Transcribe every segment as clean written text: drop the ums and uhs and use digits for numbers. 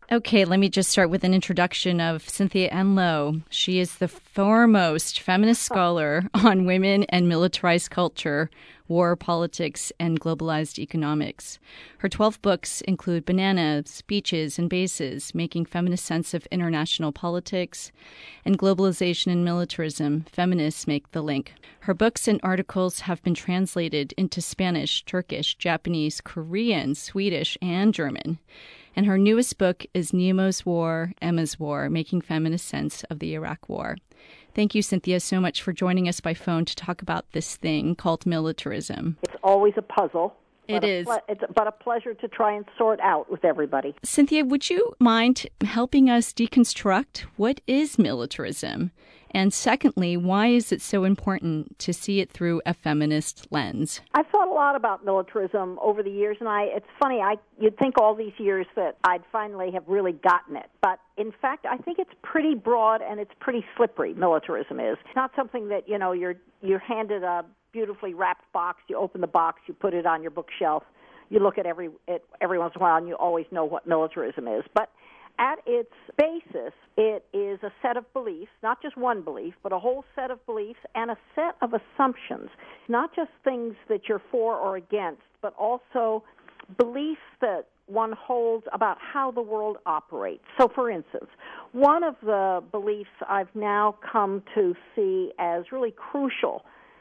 Okay, let me just start with an introduction of Cynthia Enloe. She is the foremost feminist scholar on women and militarized culture, war, politics, and globalized economics. Her 12 books include Bananas, Beaches, and Bases, Making Feminist Sense of International Politics, and Globalization and Militarism, Feminists Make the Link. Her books and articles have been translated into Spanish, Turkish, Japanese, Korean, Swedish, and German. And her newest book is Nemo's War, Emma's War, Making Feminist Sense of the Iraq War. Thank you, Cynthia, so much for joining us by phone to talk about this thing called militarism. It's always a puzzle. It is. It's but a pleasure to try and sort out with everybody. Cynthia, would you mind helping us deconstruct what is militarism? And secondly, why is it so important to see it through a feminist lens? I've thought a lot about militarism over the years, and it's funny, you'd think all these years that I'd finally have really gotten it. But in fact, I think it's pretty broad and it's pretty slippery, militarism is. It's not something that, you're handed a beautifully wrapped box, you open the box, you put it on your bookshelf, you look at every once in a while, and you always know what militarism is. But at its basis, it is a set of beliefs, not just one belief, but a whole set of beliefs and a set of assumptions, not just things that you're for or against, but also beliefs that one holds about how the world operates. So, for instance, one of the beliefs I've now come to see as really crucial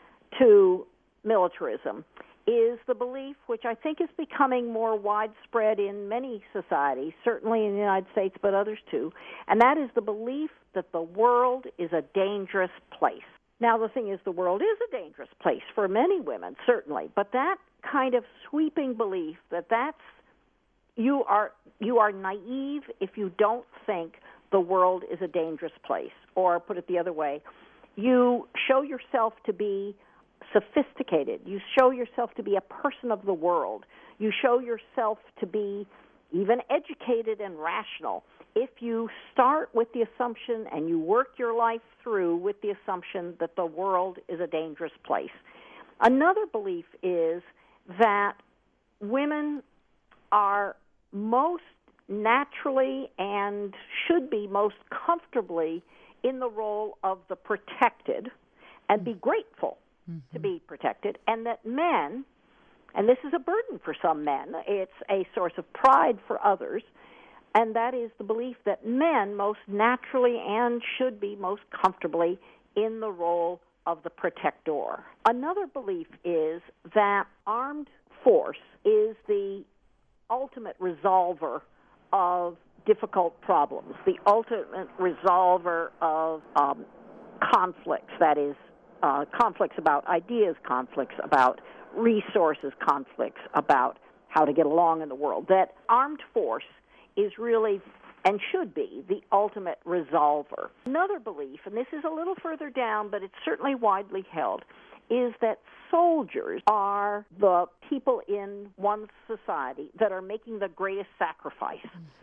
to militarism is the belief, which I think is becoming more widespread in many societies, certainly in the United States, but others too, and that is the belief that the world is a dangerous place. Now, the thing is, the world is a dangerous place for many women, certainly, but that kind of sweeping belief that you are naive if you don't think the world is a dangerous place, or put it the other way, you show yourself to be sophisticated. You show yourself to be a person of the world. You show yourself to be even educated and rational if you start with the assumption and you work your life through with the assumption that the world is a dangerous place. Another belief is that women are most naturally and should be most comfortably in the role of the protected and be grateful to be protected, and that men, and this is a burden for some men, it's a source of pride for others, and that is the belief that men most naturally and should be most comfortably in the role of the protector. Another belief is that armed force is the ultimate resolver of difficult problems, the ultimate resolver of conflicts, that is, conflicts about ideas, conflicts about resources, conflicts about how to get along in the world. That armed force is really and should be the ultimate resolver. Another belief, and this is a little further down, but it's certainly widely held, is that soldiers are the people in one's society that are making the greatest sacrifice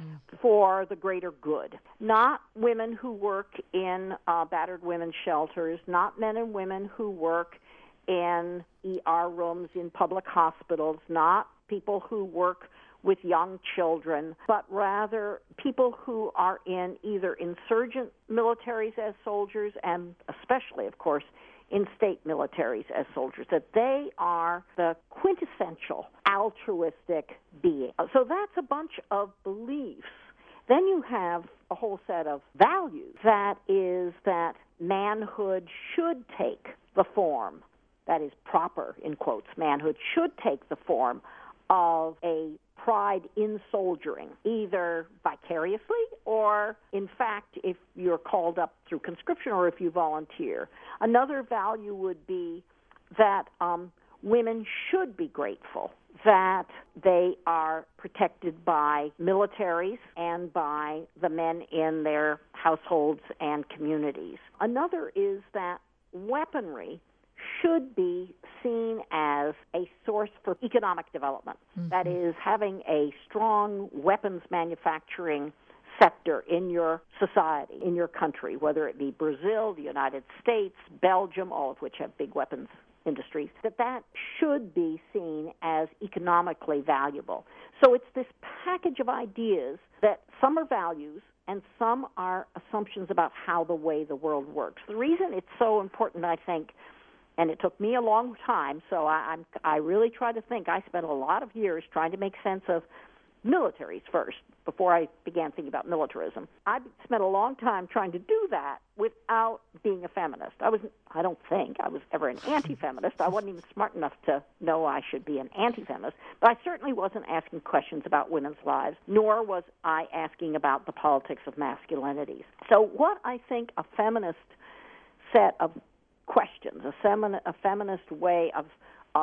for the greater good. Not women who work in battered women's shelters, not men and women who work in ER rooms in public hospitals, not people who work with young children, but rather people who are in either insurgent militaries as soldiers and especially, of course, in state militaries as soldiers, that they are the quintessential altruistic being. So that's a bunch of beliefs. Then you have a whole set of values. That is that manhood should take the form, that is proper, in quotes, manhood should take the form of a pride in soldiering, either vicariously or, in fact, if you're called up through conscription or if you volunteer. Another value would be that women should be grateful that they are protected by militaries and by the men in their households and communities. Another is that weaponry should be seen as a source for economic development. That is, having a strong weapons manufacturing sector in your society, in your country, whether it be Brazil, the United States, Belgium, all of which have big weapons industries, that should be seen as economically valuable. So it's this package of ideas that some are values and some are assumptions about how the way the world works. The reason it's so important, I think, and it took me a long time, so I really try to think. I spent a lot of years trying to make sense of militaries first before I began thinking about militarism. I spent a long time trying to do that without being a feminist. I don't think I was ever an anti-feminist. I wasn't even smart enough to know I should be an anti-feminist. But I certainly wasn't asking questions about women's lives, nor was I asking about the politics of masculinities. So what I think a feminist set of questions, a feminist way of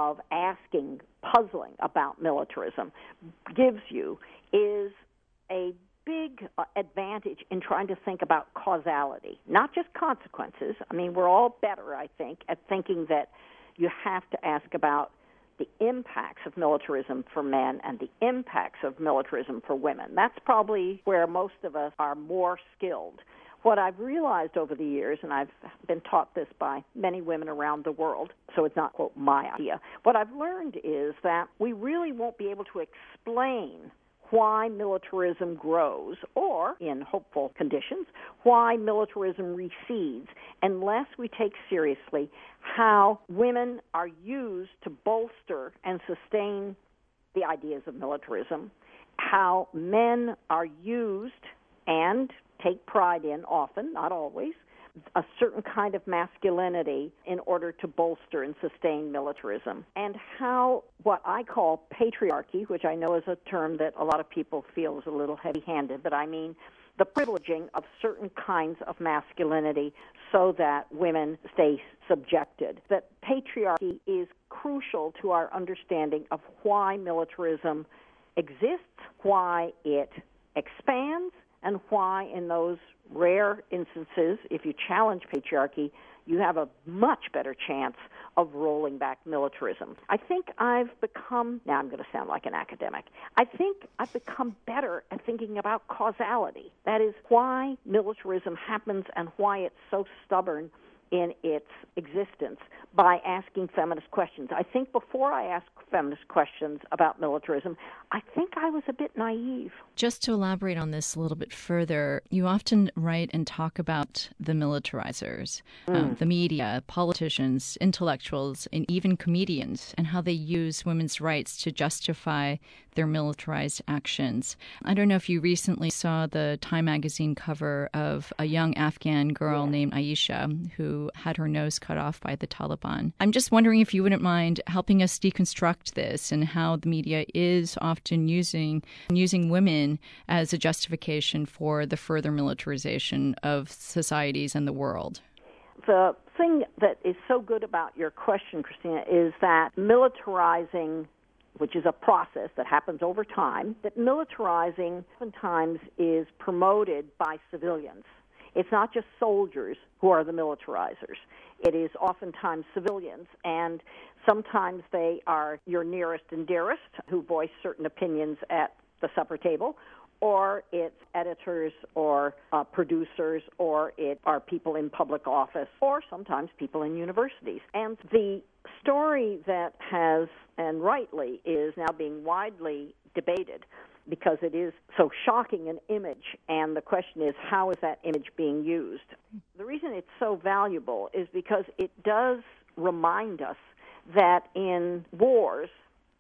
asking, puzzling about militarism gives you is a big advantage in trying to think about causality, not just consequences. I mean, we're all better, I think, at thinking that you have to ask about the impacts of militarism for men and the impacts of militarism for women. That's probably where most of us are more skilled. What I've realized over the years, and I've been taught this by many women around the world, so it's not, quote, my idea. What I've learned is that we really won't be able to explain why militarism grows, or, in hopeful conditions, why militarism recedes, unless we take seriously how women are used to bolster and sustain the ideas of militarism, how men are used and take pride in, often, not always, a certain kind of masculinity in order to bolster and sustain militarism, and how what I call patriarchy, which I know is a term that a lot of people feel is a little heavy-handed, but I mean the privileging of certain kinds of masculinity so that women stay subjected. That patriarchy is crucial to our understanding of why militarism exists, why it expands, and why in those rare instances, if you challenge patriarchy, you have a much better chance of rolling back militarism. I think I've become, now I'm going to sound like an academic, I think I've become better at thinking about causality. That is why militarism happens and why it's so stubborn in its existence by asking feminist questions. I think before I asked feminist questions about militarism, I think I was a bit naive. Just to elaborate on this a little bit further, you often write and talk about the militarizers, the media, politicians, intellectuals, and even comedians, and how they use women's rights to justify their militarized actions. I don't know if you recently saw the Time magazine cover of a young Afghan girl named Aisha who had her nose cut off by the Taliban. I'm just wondering if you wouldn't mind helping us deconstruct this and how the media is often using women as a justification for the further militarization of societies and the world. The thing that is so good about your question, Christina, is that militarizing, which is a process that happens over time, that militarizing oftentimes is promoted by civilians. It's not just soldiers who are the militarizers. It is oftentimes civilians, and sometimes they are your nearest and dearest who voice certain opinions at the supper table, or it's editors or producers, or it are people in public office, or sometimes people in universities. And the story that has, and rightly, is now being widely debated because it is so shocking an image, and the question is, how is that image being used? The reason it's so valuable is because it does remind us that in wars,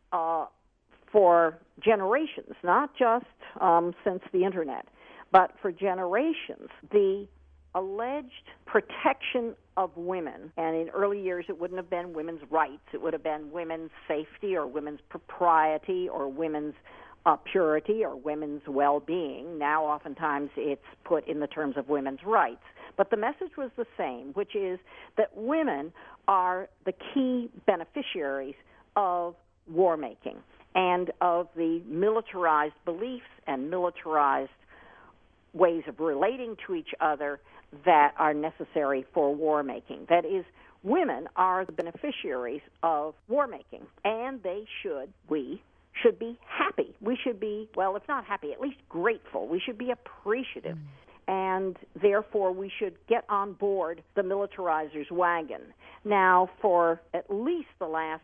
for generations, not just since the Internet, but for generations, the alleged protection of women, and in early years it wouldn't have been women's rights, it would have been women's safety or women's propriety or women's purity or women's well-being. Now oftentimes it's put in the terms of women's rights. But the message was the same, which is that women are the key beneficiaries of war making and of the militarized beliefs and militarized ways of relating to each other that are necessary for war making. That is, women are the beneficiaries of war making, and we should be happy. We should be, well, if not happy, at least grateful. We should be appreciative. and therefore we should get on board the militarizer's wagon. Now, for at least the last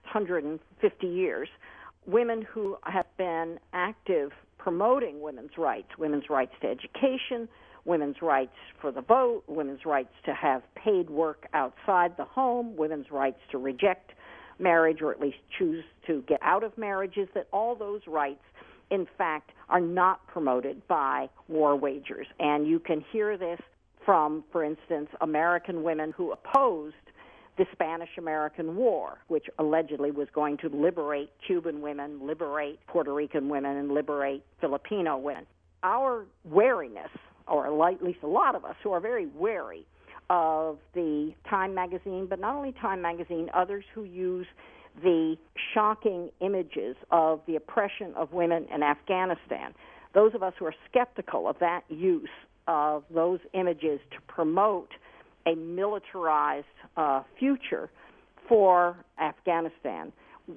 150 years, women who have been active promoting women's rights to education, women's rights for the vote, women's rights to have paid work outside the home, women's rights to reject marriage or at least choose to get out of marriages, that all those rights, in fact, are not promoted by war wagers. And you can hear this from, for instance, American women who opposed the Spanish-American War, which allegedly was going to liberate Cuban women, liberate Puerto Rican women, and liberate Filipino women. Our wariness, or at least a lot of us who are very wary of the Time magazine, but not only Time magazine, others who use the shocking images of the oppression of women in Afghanistan, those of us who are skeptical of that use of those images to promote a militarized future for Afghanistan,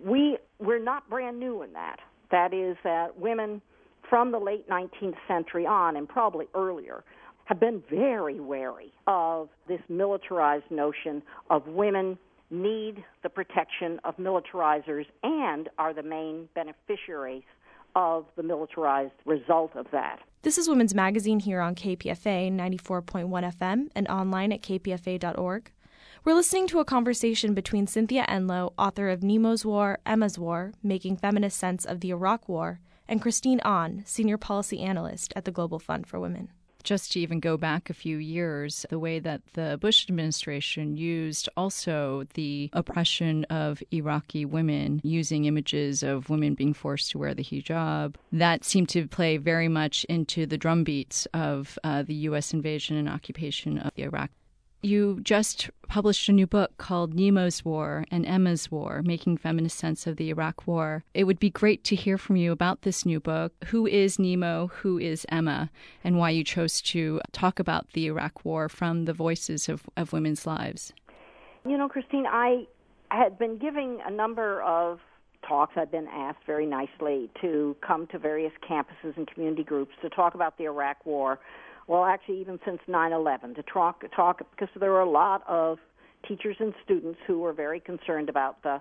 we're not brand new in that. That is that women from the late 19th century on, and probably earlier, have been very wary of this militarized notion of women need the protection of militarizers and are the main beneficiaries of the militarized result of that. This is Women's Magazine here on KPFA 94.1 FM and online at kpfa.org. We're listening to a conversation between Cynthia Enloe, author of Nemo's War, Emma's War, Making Feminist Sense of the Iraq War, and Christine Ahn, senior policy analyst at the Global Fund for Women. Just to even go back a few years, the way that the Bush administration used also the oppression of Iraqi women, using images of women being forced to wear the hijab, that seemed to play very much into the drumbeats of the U.S. invasion and occupation of Iraq. You just published a new book called Nemo's War and Emma's War, Making Feminist Sense of the Iraq War. It would be great to hear from you about this new book. Who is Nemo? Who is Emma? And why you chose to talk about the Iraq War from the voices of women's lives. You know, Christine, I had been giving a number of talks. I'd been asked very nicely to come to various campuses and community groups to talk about the Iraq War. Well, actually, even since 9/11, to talk, because there were a lot of teachers and students who were very concerned about the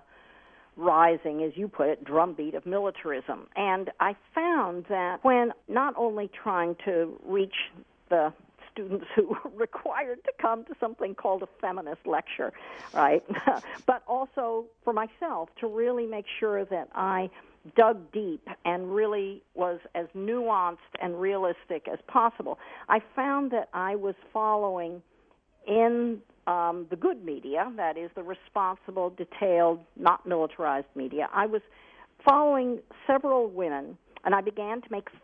rising, as you put it, drumbeat of militarism. And I found that when not only trying to reach the students who were required to come to something called a feminist lecture, right, but also for myself to really make sure that I dug deep and really was as nuanced and realistic as possible, I found that I was following in the good media, that is the responsible, detailed, not militarized media, I was following several women, and I began to make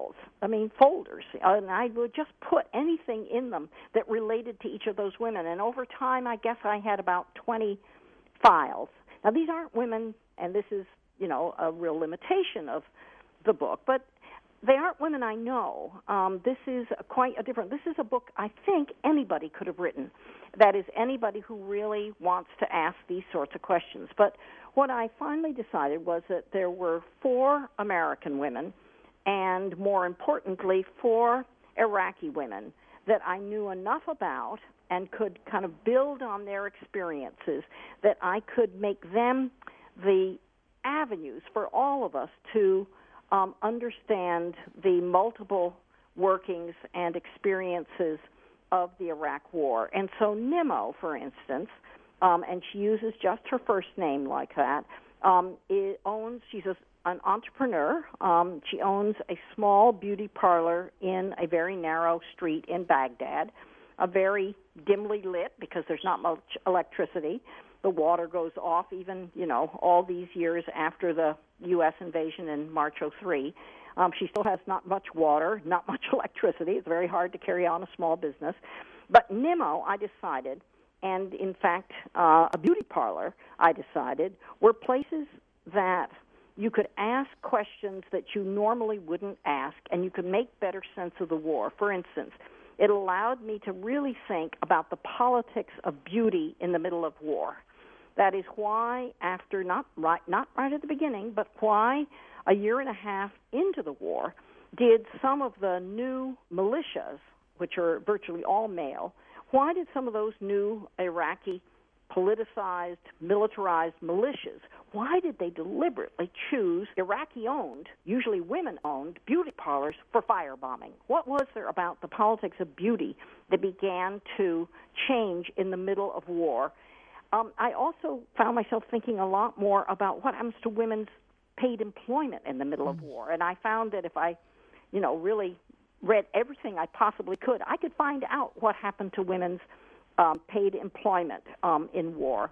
folders, and I would just put anything in them that related to each of those women. And over time, I guess I had about 20 files. Now, these aren't women, and this is a real limitation of the book, but they aren't women I know. This is this is a book I think anybody could have written. That is, anybody who really wants to ask these sorts of questions. But what I finally decided was that there were 4 American women and, more importantly, 4 Iraqi women that I knew enough about and could kind of build on their experiences, that I could make them the avenues for all of us to understand the multiple workings and experiences of the Iraq War. And so Nemo, for instance, and she uses just her first name like that, she's an entrepreneur. She owns a small beauty parlor in a very narrow street in Baghdad, a very dimly lit because there's not much electricity. The water goes off even, all these years after the U.S. invasion in March '03. She still has not much water, not much electricity. It's very hard to carry on a small business. But Nemo, I decided, and in fact, a beauty parlor, I decided, were places that you could ask questions that you normally wouldn't ask, and you could make better sense of the war. For instance, it allowed me to really think about the politics of beauty in the middle of war. That is why, after not right at the beginning, but why a year and a half into the war, did some of the new militias which are virtually all male, why did some of those new Iraqi politicized, militarized militias, why did they deliberately choose Iraqi-owned, usually women-owned, beauty parlors for firebombing? What was there about the politics of beauty that began to change in the middle of war? I also found myself thinking a lot more about what happens to women's paid employment in the middle of war. And I found that if I, really read everything I possibly could, I could find out what happened to women's paid employment in war.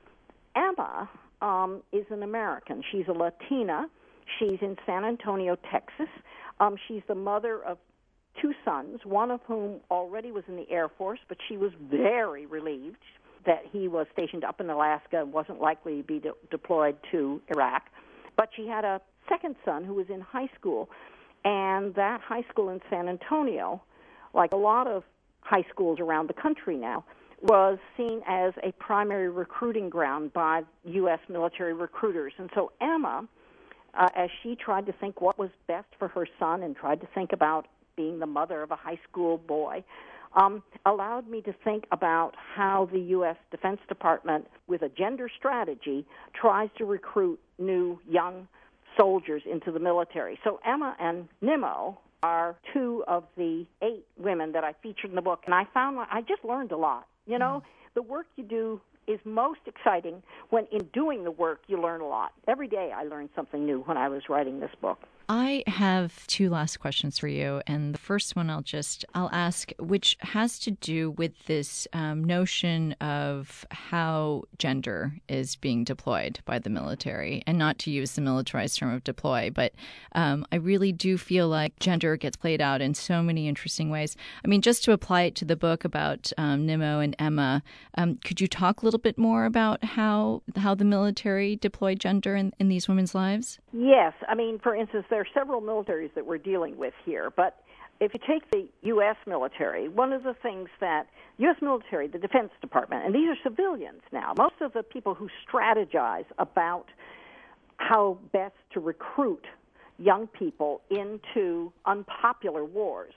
Emma is an American. She's a Latina. She's in San Antonio, Texas. She's the mother of two sons, one of whom already was in the Air Force, but she was very relieved that he was stationed up in Alaska and wasn't likely to be deployed to Iraq. But she had a second son who was in high school, and that high school in San Antonio, like a lot of high schools around the country now, was seen as a primary recruiting ground by U.S. military recruiters. And so Emma, as she tried to think what was best for her son and tried to think about being the mother of a high school boy, allowed me to think about how the U.S. Defense Department, with a gender strategy, tries to recruit new young soldiers into the military. So Emma and Nimmo are two of the 8 women that I featured in the book, and I found I just learned a lot. The work you do is most exciting when in doing the work you learn a lot. Every day I learned something new when I was writing this book. I have 2 last questions for you, and the first one I'll ask, which has to do with this notion of how gender is being deployed by the military, and not to use the militarized term of deploy, but I really do feel like gender gets played out in so many interesting ways. I mean, just to apply it to the book about Nimmo and Emma, could you talk a little bit more about how the military deployed gender in these women's lives? Yes. I mean, for instance, there are several militaries that we're dealing with here, but if you take the U.S. military, one of the things that U.S. military, the Defense Department, and these are civilians now, most of the people who strategize about how best to recruit young people into unpopular wars,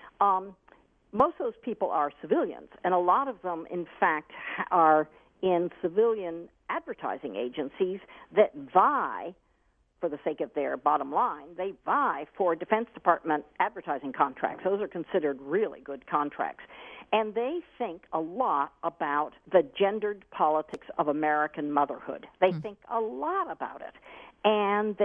most of those people are civilians, and a lot of them, in fact, are in civilian advertising agencies that vie, for the sake of their bottom line, they vie for Defense Department advertising contracts. Those are considered really good contracts. And they think a lot about the gendered politics of American motherhood. They think a lot about it. And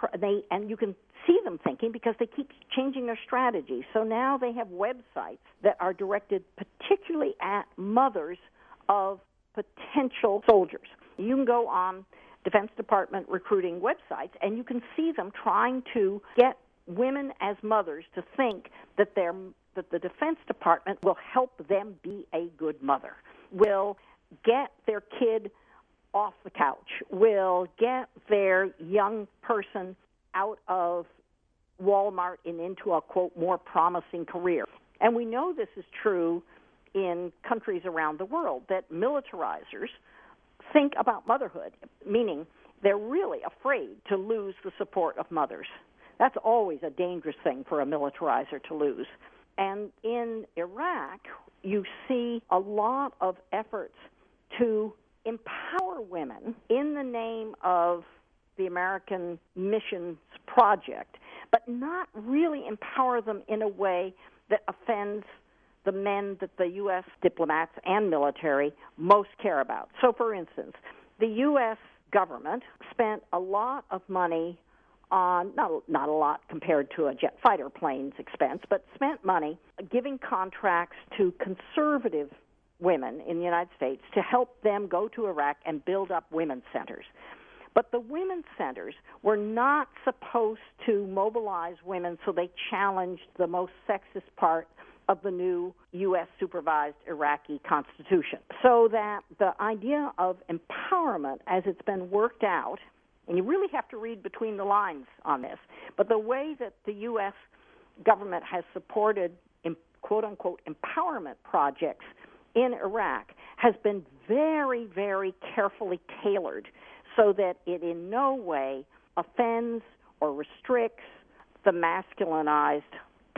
and you can see them thinking because they keep changing their strategy. So now they have websites that are directed particularly at mothers of potential soldiers. You can go on Defense Department recruiting websites, and you can see them trying to get women as mothers to think that the Defense Department will help them be a good mother, will get their kid off the couch, will get their young person out of Walmart and into a, quote, more promising career. And we know this is true in countries around the world, that militarizers think about motherhood, meaning they're really afraid to lose the support of mothers. That's always a dangerous thing for a militarizer to lose. And in Iraq, you see a lot of efforts to empower women in the name of the American Missions Project, but not really empower them in a way that offends the men that the U.S. diplomats and military most care about. So, for instance, the U.S. government spent a lot of money on, not a lot compared to a jet fighter plane's expense, but spent money giving contracts to conservative women in the United States to help them go to Iraq and build up women's centers. But the women's centers were not supposed to mobilize women so they challenged the most sexist part of the new U.S.-supervised Iraqi constitution. So that the idea of empowerment, as it's been worked out, and you really have to read between the lines on this, but the way that the U.S. government has supported, quote-unquote, empowerment projects in Iraq has been very, very carefully tailored so that it in no way offends or restricts the masculinized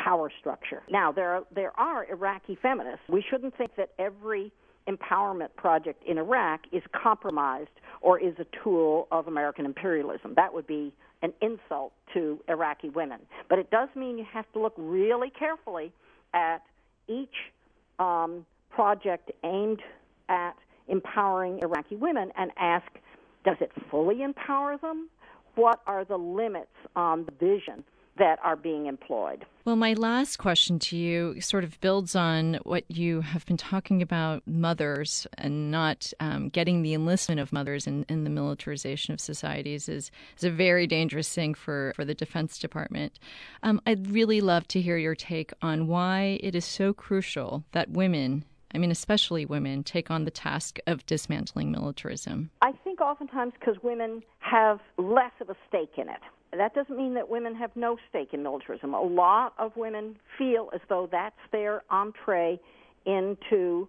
power structure. Now, there are Iraqi feminists. We shouldn't think that every empowerment project in Iraq is compromised or is a tool of American imperialism. That would be an insult to Iraqi women. But it does mean you have to look really carefully at each project aimed at empowering Iraqi women and ask, does it fully empower them? What are the limits on the vision that are being employed? Well, my last question to you sort of builds on what you have been talking about mothers and not getting the enlistment of mothers in the militarization of societies is a very dangerous thing for the Defense Department. I'd really love to hear your take on why it is so crucial that women, I mean, especially women, take on the task of dismantling militarism. I think oftentimes because women have less of a stake in it. That doesn't mean that women have no stake in militarism. A lot of women feel as though that's their entree into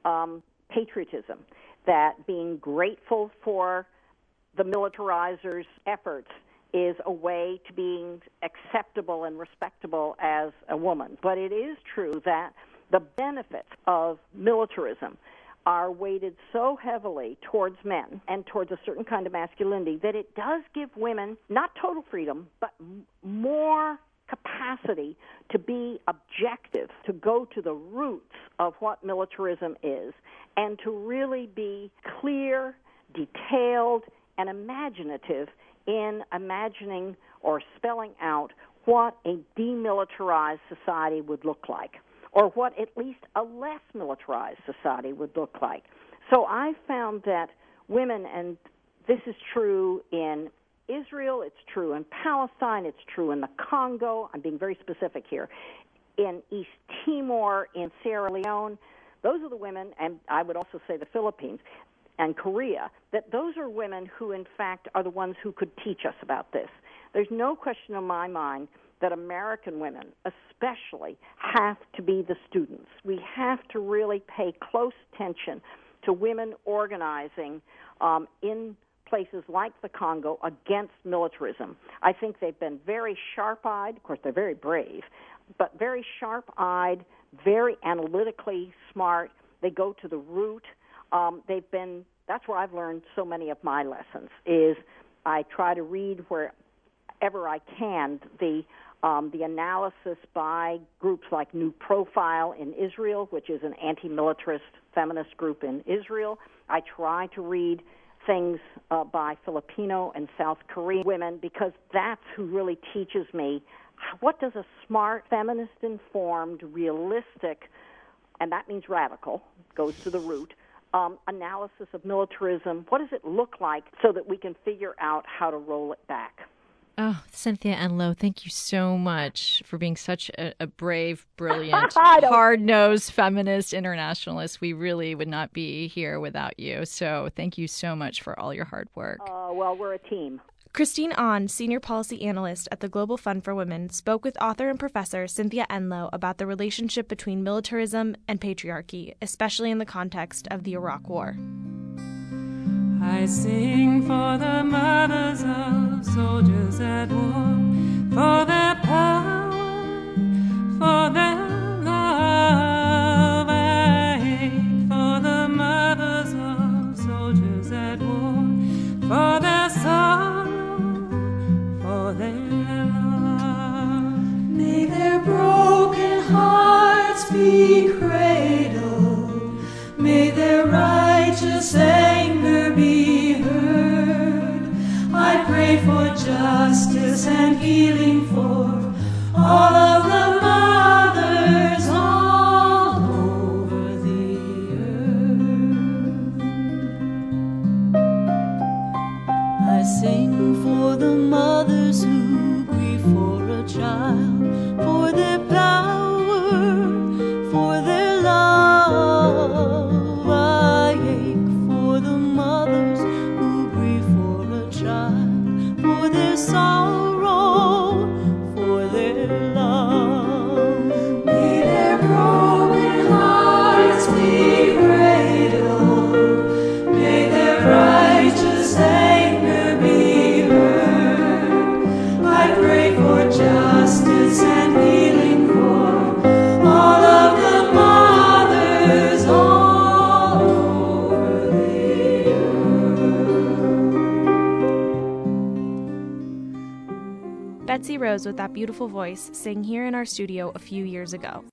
patriotism, that being grateful for the militarizers' efforts is a way to being acceptable and respectable as a woman. But it is true that the benefits of militarism are weighted so heavily towards men and towards a certain kind of masculinity that it does give women not total freedom, but more capacity to be objective, to go to the roots of what militarism is, and to really be clear, detailed, and imaginative in imagining or spelling out what a demilitarized society would look like, or what at least a less militarized society would look like. So I found that women, and this is true in Israel, it's true in Palestine, it's true in the Congo, I'm being very specific here, in East Timor, in Sierra Leone, those are the women, and I would also say the Philippines and Korea, that those are women who in fact are the ones who could teach us about this. There's no question in my mind that American women especially have to be the students. We have to really pay close attention to women organizing in places like the Congo against militarism. I think they've been very sharp-eyed. Of course, they're very brave, but very sharp-eyed, very analytically smart. They go to the root. That's where I've learned so many of my lessons, is I try to read wherever I can the analysis by groups like New Profile in Israel, which is an anti-militarist feminist group in Israel. I try to read things by Filipino and South Korean women, because that's who really teaches me what does a smart, feminist-informed, realistic, and that means radical, goes to the root, analysis of militarism, what does it look like so that we can figure out how to roll it back. Oh, Cynthia Enloe, thank you so much for being such a brave, brilliant, hard-nosed feminist internationalist. We really would not be here without you. So thank you so much for all your hard work. Well, we're a team. Christine Ahn, Senior Policy Analyst at the Global Fund for Women, spoke with author and professor Cynthia Enloe about the relationship between militarism and patriarchy, especially in the context of the Iraq War. I sing for the mothers of soldiers at war, for their power, for their love. I ache for the mothers of soldiers at war, for their sorrow, for their love. May their broken hearts be cradled, may their righteous anger be heard. I pray for justice and healing for all of the mothers all over the earth. I sing for the mothers who grieve for a child, for their power, for their love. I ache for the mothers who grieve for a child, for their sorrow, for their love. Rose with that beautiful voice sang here in our studio a few years ago.